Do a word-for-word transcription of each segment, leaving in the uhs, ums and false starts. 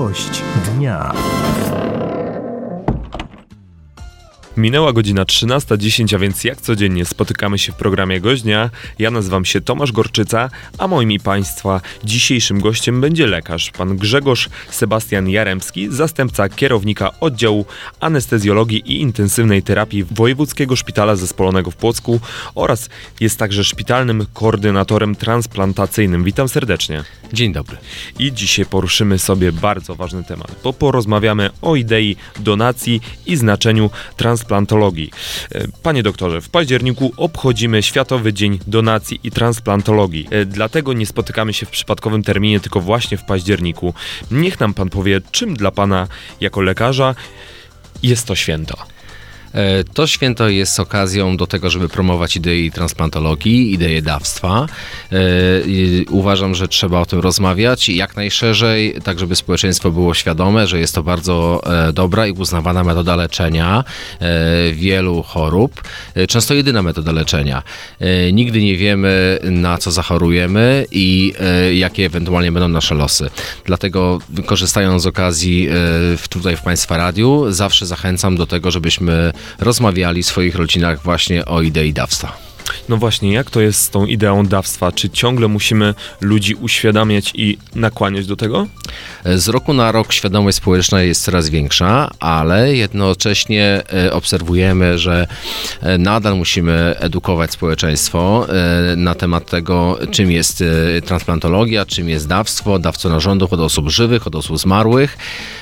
Gość dnia. Minęła godzina trzynasta dziesięć, a więc jak codziennie spotykamy się w programie Gość Dnia. Ja nazywam się Tomasz Gorczyca, a moim i Państwa dzisiejszym gościem będzie lekarz, pan Grzegorz Sebastian Jaremski, zastępca kierownika oddziału anestezjologii i intensywnej terapii Wojewódzkiego Szpitala Zespolonego w Płocku oraz jest także szpitalnym koordynatorem transplantacyjnym. Witam serdecznie. Dzień dobry. I dzisiaj poruszymy sobie bardzo ważny temat, bo porozmawiamy o idei donacji i znaczeniu transplantologii. Panie doktorze, w październiku obchodzimy Światowy Dzień Donacji i Transplantologii. Dlatego nie spotykamy się w przypadkowym terminie, tylko właśnie w październiku. Niech nam pan powie, czym dla pana jako lekarza jest to święto? To święto jest okazją do tego, żeby promować idei transplantologii, ideę dawstwa. Uważam, że trzeba o tym rozmawiać jak najszerzej, tak żeby społeczeństwo było świadome, że jest to bardzo dobra i uznawana metoda leczenia wielu chorób. Często jedyna metoda leczenia. Nigdy nie wiemy, na co zachorujemy i jakie ewentualnie będą nasze losy. Dlatego, korzystając z okazji tutaj w Państwa radiu, zawsze zachęcam do tego, żebyśmy rozmawiali w swoich rodzinach właśnie o idei dawstwa. No właśnie, jak to jest z tą ideą dawstwa? Czy ciągle musimy ludzi uświadamiać i nakłaniać do tego? Z roku na rok świadomość społeczna jest coraz większa, ale jednocześnie obserwujemy, że nadal musimy edukować społeczeństwo na temat tego, czym jest transplantologia, czym jest dawstwo, dawstwo narządów od osób żywych, od osób zmarłych.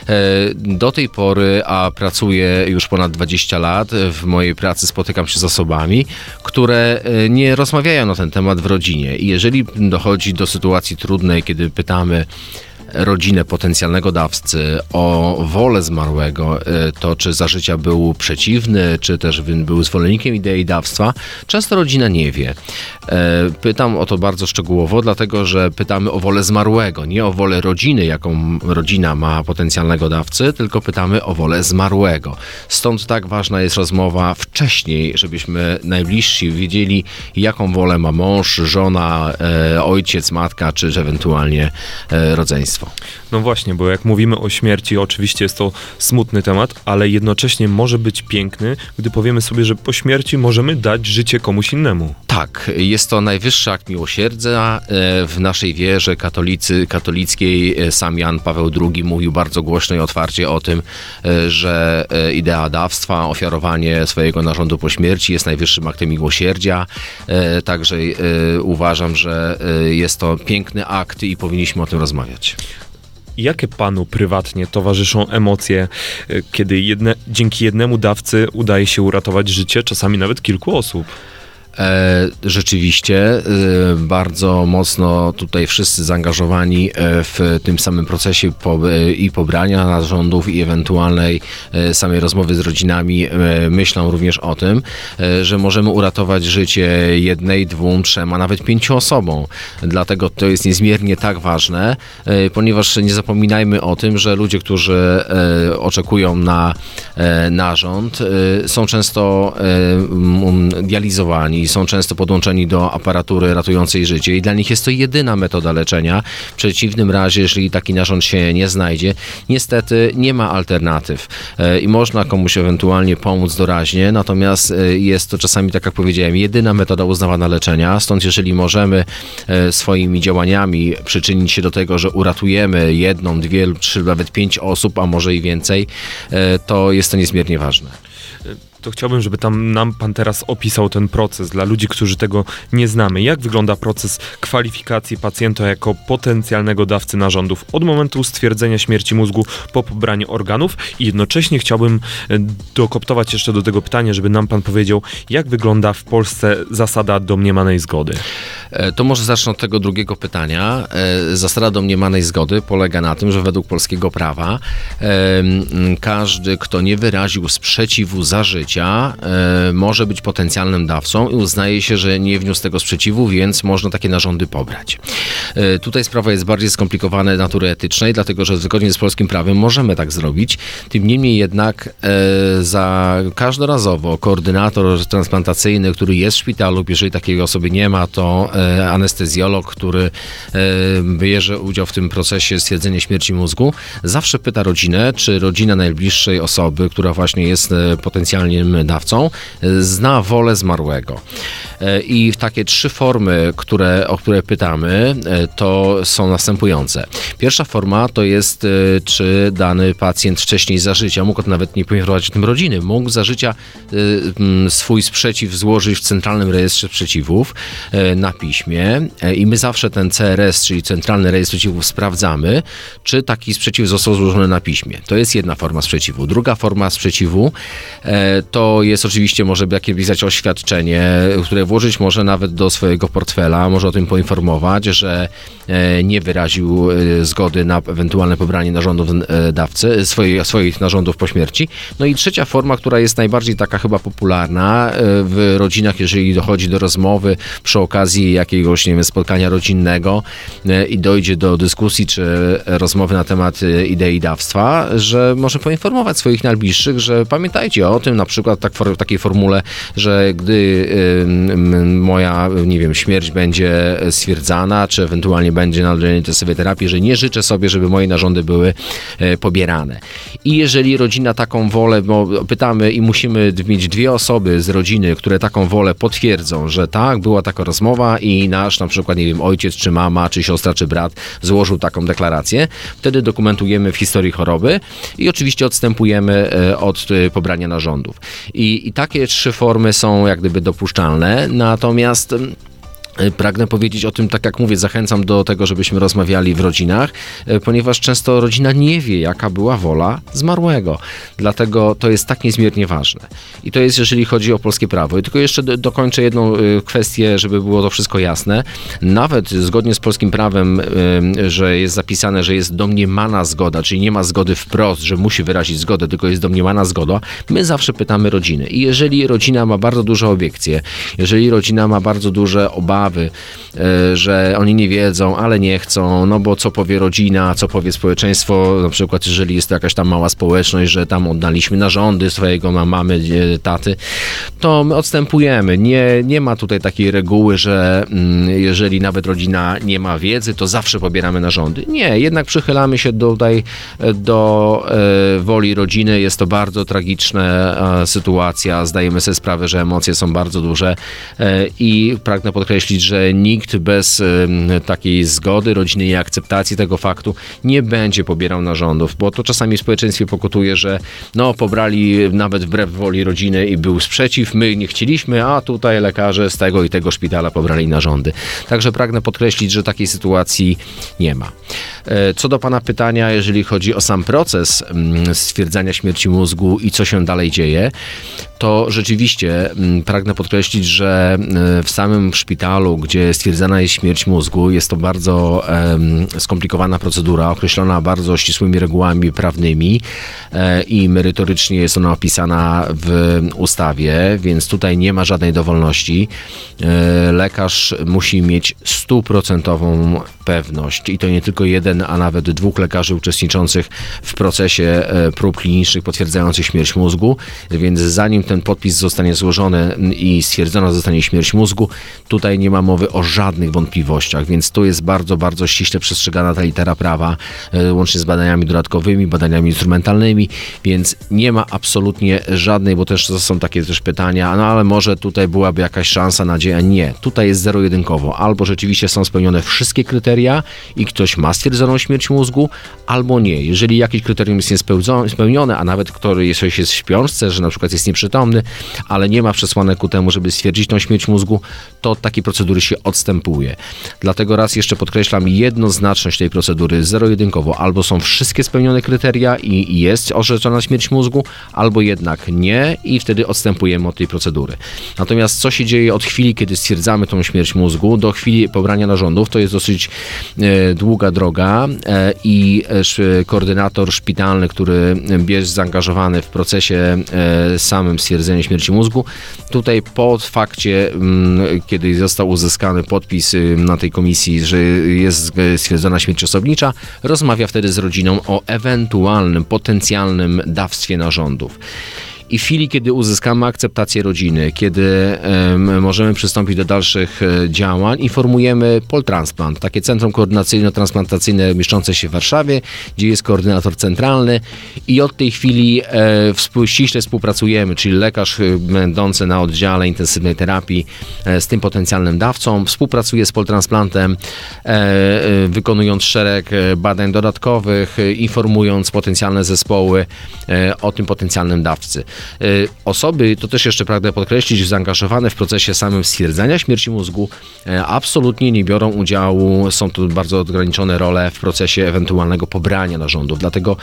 Do tej pory, a pracuję już ponad dwadzieścia lat, w mojej pracy spotykam się z osobami, które nie rozmawiają na ten temat w rodzinie. I jeżeli dochodzi do sytuacji trudnej, kiedy pytamy rodzinę potencjalnego dawcy o wolę zmarłego, to czy za życia był przeciwny, czy też był zwolennikiem idei dawstwa, często rodzina nie wie. Pytam o to bardzo szczegółowo, dlatego że pytamy o wolę zmarłego, nie o wolę rodziny, jaką rodzina ma potencjalnego dawcy, tylko pytamy o wolę zmarłego. Stąd tak ważna jest rozmowa wcześniej, żebyśmy najbliżsi wiedzieli, jaką wolę ma mąż, żona, ojciec, matka, czy ewentualnie rodzeństwo. No właśnie, bo jak mówimy o śmierci, oczywiście jest to smutny temat, ale jednocześnie może być piękny, gdy powiemy sobie, że po śmierci możemy dać życie komuś innemu. Tak, jest to najwyższy akt miłosierdzia. W naszej wierze katolicy, katolickiej sam Jan Paweł drugi mówił bardzo głośno i otwarcie o tym, że idea dawstwa, ofiarowanie swojego narządu po śmierci jest najwyższym aktem miłosierdzia. Także uważam, że jest to piękny akt i powinniśmy o tym rozmawiać. Jakie panu prywatnie towarzyszą emocje, kiedy jedne, dzięki jednemu dawcy udaje się uratować życie, czasami nawet kilku osób? Rzeczywiście bardzo mocno tutaj wszyscy zaangażowani w tym samym procesie i pobrania narządów i ewentualnej samej rozmowy z rodzinami myślą również o tym, że możemy uratować życie jednej, dwóm, trzem, a nawet pięciu osobom. Dlatego to jest niezmiernie tak ważne, ponieważ nie zapominajmy o tym, że ludzie, którzy oczekują na narząd, są często dializowani, są często podłączeni do aparatury ratującej życie i dla nich jest to jedyna metoda leczenia. W przeciwnym razie, jeżeli taki narząd się nie znajdzie, niestety nie ma alternatyw i można komuś ewentualnie pomóc doraźnie, natomiast jest to czasami, tak jak powiedziałem, jedyna metoda uznawana leczenia. Stąd jeżeli możemy swoimi działaniami przyczynić się do tego, że uratujemy jedną, dwie lub trzy, nawet pięć osób, a może i więcej, to jest to niezmiernie ważne. To chciałbym, żeby tam nam pan teraz opisał ten proces dla ludzi, którzy tego nie znamy. Jak wygląda proces kwalifikacji pacjenta jako potencjalnego dawcy narządów od momentu stwierdzenia śmierci mózgu po pobraniu organów i jednocześnie chciałbym dokoptować jeszcze do tego pytania, żeby nam pan powiedział, jak wygląda w Polsce zasada domniemanej zgody. To może zacznę od tego drugiego pytania. Zasada domniemanej zgody polega na tym, że według polskiego prawa każdy, kto nie wyraził sprzeciwu za życia, może być potencjalnym dawcą i uznaje się, że nie wniósł tego sprzeciwu, więc można takie narządy pobrać. Tutaj sprawa jest bardziej skomplikowana natury etycznej, dlatego że zgodnie z polskim prawem możemy tak zrobić. Tym niemniej jednak za każdorazowo koordynator transplantacyjny, który jest w szpitalu, jeżeli takiej osoby nie ma, to e, anestezjolog, który e, bierze udział w tym procesie stwierdzenia śmierci mózgu, zawsze pyta rodzinę, czy rodzina najbliższej osoby, która właśnie jest e, potencjalnym dawcą, e, zna wolę zmarłego. E, I takie trzy formy, które, o które pytamy, e, to są następujące. Pierwsza forma to jest, e, czy dany pacjent wcześniej za życia, mógł nawet nie poinformować o tym rodziny, mógł za życia e, m, swój sprzeciw złożyć w Centralnym Rejestrze Sprzeciwów e, na piśmie e, i my zawsze ten C R S, czyli Centralny Rejestr Sprzeciwów, sprawdzamy, czy taki sprzeciw został złożony na piśmie. To jest jedna forma sprzeciwu. Druga forma sprzeciwu e, to jest oczywiście, może jakieś pisać oświadczenie, które włożyć może nawet do swojego portfela, może o tym poinformować, że e, nie wyraził e, zgody na ewentualne pobranie narządów e, dawcy, swoich, swoich narządów po śmierci. No i trzecia forma, która jest najbardziej taka chyba popularna e, w rodzinach, jeżeli dochodzi do rozmowy przy okazji jakiegoś, nie wiem, spotkania rodzinnego e, i dojdzie do dyskusji czy rozmowy na temat e, idei dawstwa, że może poinformować swoich najbliższych, że pamiętajcie o tym, na przykład tak, w takiej formule, że gdy e, m, moja, nie wiem, śmierć będzie stwierdzana, czy ewentualnie będzie należenie testowej terapii, że nie życzę sobie, żeby moje narządy były e, pobierane. I jeżeli rodzina taką wolę, bo pytamy i musimy mieć dwie osoby z rodziny, które taką wolę potwierdzą, że tak, była taka rozmowa i nasz na przykład, nie wiem, ojciec, czy mama, czy siostra, czy brat złożył taką deklarację, wtedy dokumentujemy w historii choroby i oczywiście odstępujemy od pobrania narządów. I, i takie trzy formy są jak gdyby dopuszczalne, natomiast pragnę powiedzieć o tym, tak jak mówię, zachęcam do tego, żebyśmy rozmawiali w rodzinach, ponieważ często rodzina nie wie, jaka była wola zmarłego. Dlatego to jest tak niezmiernie ważne. I to jest, jeżeli chodzi o polskie prawo. I tylko jeszcze dokończę jedną kwestię, żeby było to wszystko jasne. Nawet zgodnie z polskim prawem, że jest zapisane, że jest domniemana zgoda, czyli nie ma zgody wprost, że musi wyrazić zgodę, tylko jest domniemana zgoda, my zawsze pytamy rodziny. I jeżeli rodzina ma bardzo duże obiekcje, jeżeli rodzina ma bardzo duże obawy, że oni nie wiedzą, ale nie chcą, no bo co powie rodzina, co powie społeczeństwo, na przykład jeżeli jest to jakaś tam mała społeczność, że tam oddaliśmy narządy swojego mamy, taty, to my odstępujemy. Nie, nie ma tutaj takiej reguły, że jeżeli nawet rodzina nie ma wiedzy, to zawsze pobieramy narządy. Nie, jednak przychylamy się tutaj do e, woli rodziny. Jest to bardzo tragiczna e, sytuacja. Zdajemy sobie sprawę, że emocje są bardzo duże e, i pragnę podkreślić, że nikt bez y, takiej zgody rodziny i akceptacji tego faktu nie będzie pobierał narządów, bo to czasami w społeczeństwie pokutuje, że no pobrali nawet wbrew woli rodziny i był sprzeciw, my nie chcieliśmy, a tutaj lekarze z tego i tego szpitala pobrali narządy. Także pragnę podkreślić, że takiej sytuacji nie ma. Co do pana pytania, jeżeli chodzi o sam proces stwierdzania śmierci mózgu i co się dalej dzieje, to rzeczywiście pragnę podkreślić, że w samym szpitalu, gdzie stwierdzana jest śmierć mózgu, jest to bardzo um, skomplikowana procedura, określona bardzo ścisłymi regułami prawnymi e, i merytorycznie jest ona opisana w ustawie, więc tutaj nie ma żadnej dowolności. E, lekarz musi mieć stuprocentową pewność i to nie tylko jeden, a nawet dwóch lekarzy uczestniczących w procesie e, prób klinicznych potwierdzających śmierć mózgu, więc zanim ten podpis zostanie złożony i stwierdzona zostanie śmierć mózgu, tutaj nie ma mowy o żadnych wątpliwościach, więc tu jest bardzo, bardzo ściśle przestrzegana ta litera prawa, e, łącznie z badaniami dodatkowymi, badaniami instrumentalnymi, więc nie ma absolutnie żadnej, bo też to są takie też pytania, no ale może tutaj byłaby jakaś szansa, nadzieja. Nie, tutaj jest zero-jedynkowo. Albo rzeczywiście są spełnione wszystkie kryteria i ktoś ma stwierdzoną śmierć mózgu, albo nie. Jeżeli jakieś kryterium jest niespełnione, a nawet ktoś jest w śpiączce, że na przykład jest nieprzytomny, ale nie ma przesłanek ku temu, żeby stwierdzić tą śmierć mózgu, to od takiej procedury się odstępuje. Dlatego raz jeszcze podkreślam jednoznaczność tej procedury zero-jedynkowo. Albo są wszystkie spełnione kryteria i jest orzeczona śmierć mózgu, albo jednak nie i wtedy odstępujemy od tej procedury. Natomiast co się dzieje od chwili, kiedy stwierdzamy tą śmierć mózgu, do chwili pobrania narządów, to jest dosyć e, długa droga e, i e, koordynator szpitalny, który jest zaangażowany w procesie e, samym stwierdzenia śmierci mózgu, tutaj po fakcie, m, kiedy został uzyskany podpis na tej komisji, że jest stwierdzona śmierć osobnicza, rozmawia wtedy z rodziną o ewentualnym, potencjalnym dawstwie narządów. i w chwili, kiedy uzyskamy akceptację rodziny, kiedy um, możemy przystąpić do dalszych e, działań, informujemy Poltransplant, takie centrum koordynacyjno-transplantacyjne mieszczące się w Warszawie, gdzie jest koordynator centralny i od tej chwili e, współ, ściśle współpracujemy, czyli lekarz e, będący na oddziale intensywnej terapii e, z tym potencjalnym dawcą współpracuje z Poltransplantem, e, e, wykonując szereg badań dodatkowych, e, informując potencjalne zespoły e, o tym potencjalnym dawcy. E, osoby, to też jeszcze pragnę podkreślić, zaangażowane w procesie samym stwierdzenia śmierci mózgu e, absolutnie nie biorą udziału, są to bardzo ograniczone role w procesie ewentualnego pobrania narządów. Dlatego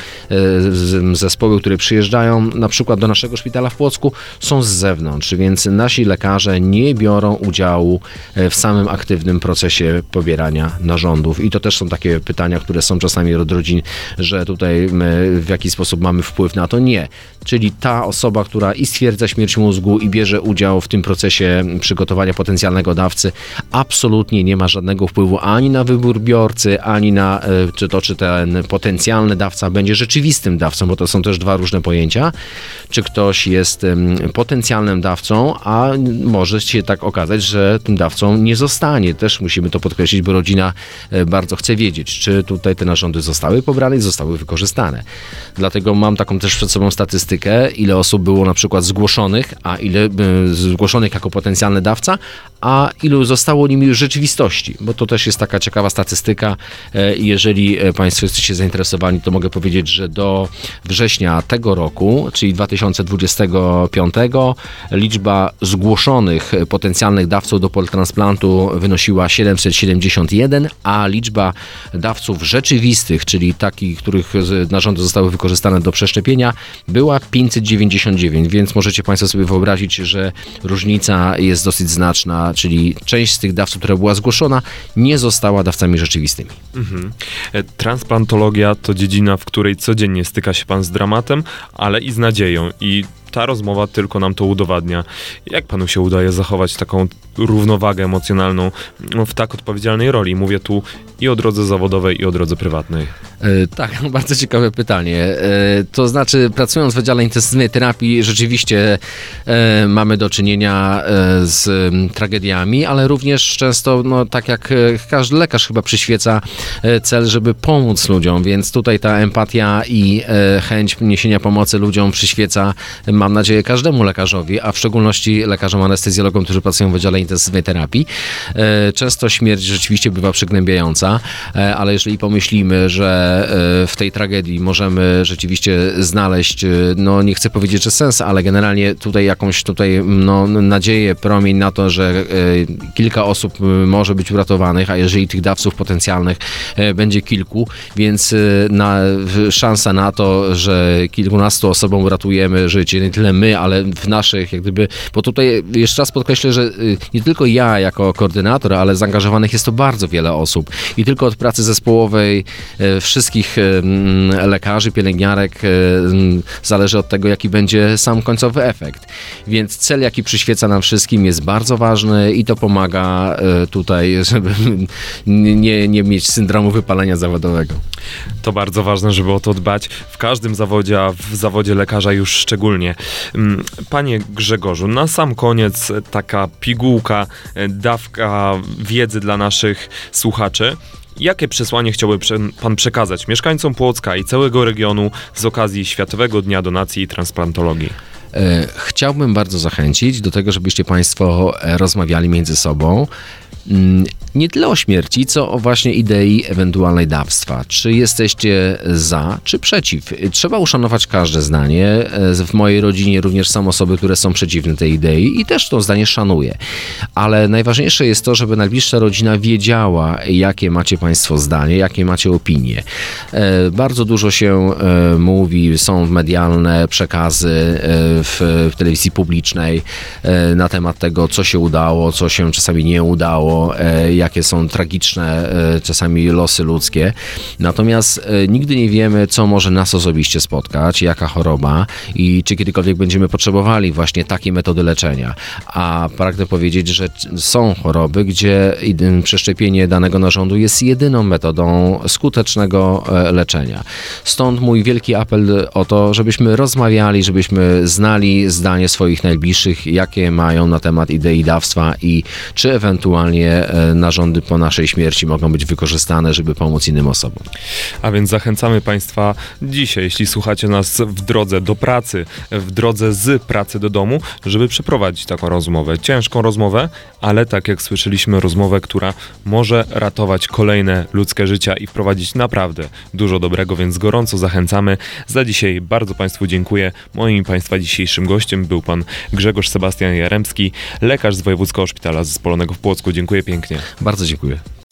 e, zespoły, które przyjeżdżają na przykład do naszego szpitala w Płocku, są z zewnątrz, więc nasi lekarze nie biorą udziału w samym aktywnym procesie pobierania narządów. I to też są takie pytania, które są czasami od rodzin, że tutaj my w jakiś sposób mamy wpływ na to. Nie. Czyli ta osoba, która i stwierdza śmierć mózgu i bierze udział w tym procesie przygotowania potencjalnego dawcy, absolutnie nie ma żadnego wpływu ani na wybór biorcy, ani na czy to, czy ten potencjalny dawca będzie rzeczywistym dawcą, bo to są też dwa różne pojęcia. Czy ktoś jest potencjalnym dawcą, a może się tak okazać, że tym dawcą nie zostanie. Też musimy to podkreślić, bo rodzina bardzo chce wiedzieć, czy tutaj te narządy zostały pobrane i zostały wykorzystane. Dlatego mam taką też przed sobą statystykę, ile osób było na przykład zgłoszonych, a ile zgłoszonych jako potencjalny dawca, a ilu zostało nimi już w rzeczywistości, bo to też jest taka ciekawa statystyka. Jeżeli Państwo jesteście zainteresowani, to mogę powiedzieć, że do września tego roku, czyli dwa tysiące dwudziestego piątego, liczba zgłoszonych potencjalnych dawców do poltransplantu wynosiła siedemset siedemdziesiąt jeden, a liczba dawców rzeczywistych, czyli takich, których narządy zostały wykorzystane do przeszczepienia, była pięćset dziewięćdziesiąt dziewięć, więc możecie Państwo sobie wyobrazić, że różnica jest dosyć znaczna, czyli część z tych dawców, która była zgłoszona, nie została dawcami rzeczywistymi. Mhm. Transplantologia to dziedzina, w której codziennie styka się Pan z dramatem, ale i z nadzieją. I ta rozmowa tylko nam to udowadnia. Jak Panu się udaje zachować taką równowagę emocjonalną w tak odpowiedzialnej roli? Mówię tu i o drodze zawodowej, i o drodze prywatnej. E, tak, bardzo ciekawe pytanie. E, to znaczy, pracując w oddziale intensywnej terapii, rzeczywiście e, mamy do czynienia e, z m, tragediami, ale również często, no, tak jak e, każdy lekarz chyba przyświeca e, cel, żeby pomóc ludziom, więc tutaj ta empatia i e, chęć niesienia pomocy ludziom przyświeca, mam nadzieję, każdemu lekarzowi, a w szczególności lekarzom anestezjologom, którzy pracują w oddziale intensywnej terapii. E, często śmierć rzeczywiście bywa przygnębiająca, e, ale jeżeli pomyślimy, że w tej tragedii możemy rzeczywiście znaleźć, no nie chcę powiedzieć, że sens, ale generalnie tutaj jakąś tutaj no, nadzieję, promień na to, że kilka osób może być uratowanych, a jeżeli tych dawców potencjalnych będzie kilku, więc na, szansa na to, że kilkunastu osobom uratujemy życie, nie tyle my, ale w naszych, jak gdyby, bo tutaj jeszcze raz podkreślę, że nie tylko ja jako koordynator, ale zaangażowanych jest to bardzo wiele osób i tylko od pracy zespołowej wszystkich lekarzy, pielęgniarek zależy od tego, jaki będzie sam końcowy efekt. Więc cel, jaki przyświeca nam wszystkim, jest bardzo ważny i to pomaga tutaj, żeby nie, nie mieć syndromu wypalenia zawodowego. To bardzo ważne, żeby o to dbać w każdym zawodzie, a w zawodzie lekarza już szczególnie. Panie Grzegorzu, na sam koniec taka pigułka, dawka wiedzy dla naszych słuchaczy. Jakie przesłanie chciałby Pan przekazać mieszkańcom Płocka i całego regionu z okazji Światowego Dnia Donacji i Transplantologii? Chciałbym bardzo zachęcić do tego, żebyście Państwo rozmawiali między sobą. Nie tyle o śmierci, co o właśnie idei ewentualnej dawstwa. Czy jesteście za, czy przeciw? Trzeba uszanować każde zdanie. W mojej rodzinie również są osoby, które są przeciwne tej idei i też to zdanie szanuję. Ale najważniejsze jest to, żeby najbliższa rodzina wiedziała, jakie macie Państwo zdanie, jakie macie opinie. Bardzo dużo się mówi, są medialne przekazy w, w telewizji publicznej na temat tego, co się udało, co się czasami nie udało, jakie są tragiczne czasami losy ludzkie. Natomiast nigdy nie wiemy, co może nas osobiście spotkać, jaka choroba i czy kiedykolwiek będziemy potrzebowali właśnie takiej metody leczenia. A pragnę powiedzieć, że są choroby, gdzie przeszczepienie danego narządu jest jedyną metodą skutecznego leczenia. Stąd mój wielki apel o to, żebyśmy rozmawiali, żebyśmy znali zapytali zdanie swoich najbliższych, jakie mają na temat idei dawstwa i czy ewentualnie e, narządy po naszej śmierci mogą być wykorzystane, żeby pomóc innym osobom. A więc zachęcamy Państwa dzisiaj, jeśli słuchacie nas w drodze do pracy, w drodze z pracy do domu, żeby przeprowadzić taką rozmowę. Ciężką rozmowę, ale tak jak słyszeliśmy, rozmowę, która może ratować kolejne ludzkie życia i wprowadzić naprawdę dużo dobrego, więc gorąco zachęcamy. Za dzisiaj bardzo Państwu dziękuję. Moim i Państwa dzisiejszym gościem był pan Grzegorz Sebastian Jaremski, lekarz z Wojewódzkiego Szpitala Zespolonego w Płocku. Dziękuję pięknie. Bardzo dziękuję.